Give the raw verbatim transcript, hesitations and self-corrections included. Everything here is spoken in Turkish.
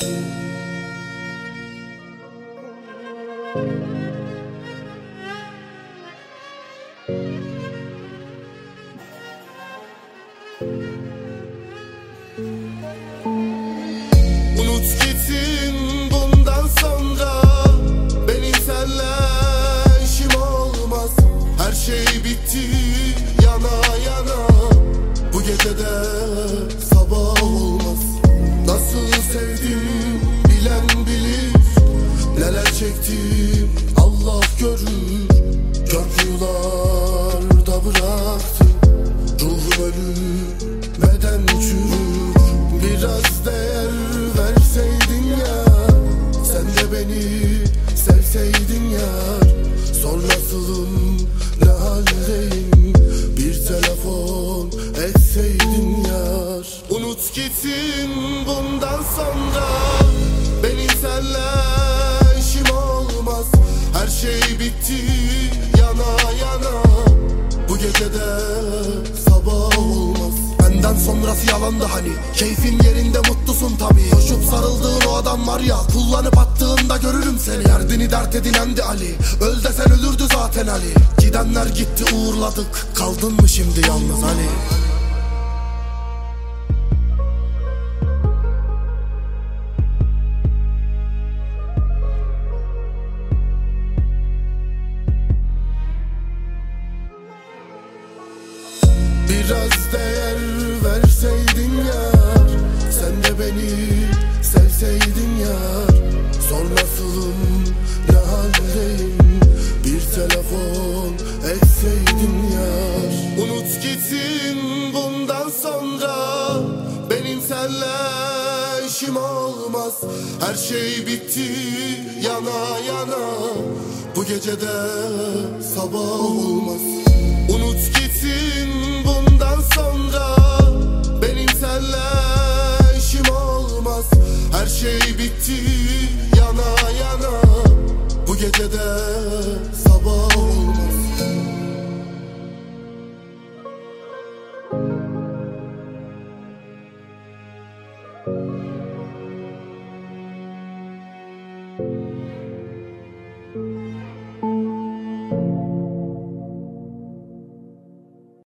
Unut gitsin bundan sonra, benim senle işim olmaz. Her şey bitti yana yana, bu gecede sabah olmaz. Nasıl sevdim bilen bilir, neler çektim Allah görür. Kör kuyularda bıraktım, ruhum ölür, beden çürür. Biraz değer verseydin ya, sen de beni sevseydin yar. Sonrasılım ne haldeyim, bir telefon etseydin yar. Unut gitsin bundan sonra, benim senle işim olmaz. Her şey bitti yana yana, bu gecede sabah olmaz. Benden sonrası yalandı hani, keyfin yerinde mutlusun tabi. Koşup sarıldığın o adam var ya, kullanıp attığında görürüm seni. Derdini dert edinendi Ali, öl desen ölürdü zaten Ali. Gidenler gitti uğurladık, kaldın mı şimdi yalnız Ali? Biraz değer verseydin yar, sen de beni sevseydin yar. Sonrasılım ne haldeyim, bir telefon etseydin yar. Unut gitsin bundan sonra, benim senle işim olmaz. Her şey bitti yana yana, bu gecede sabah olmaz. Unut gitsin bundan sonra, benim senle işim olmaz. Her şey bitti yana yana, bu gecede sabah olmaz.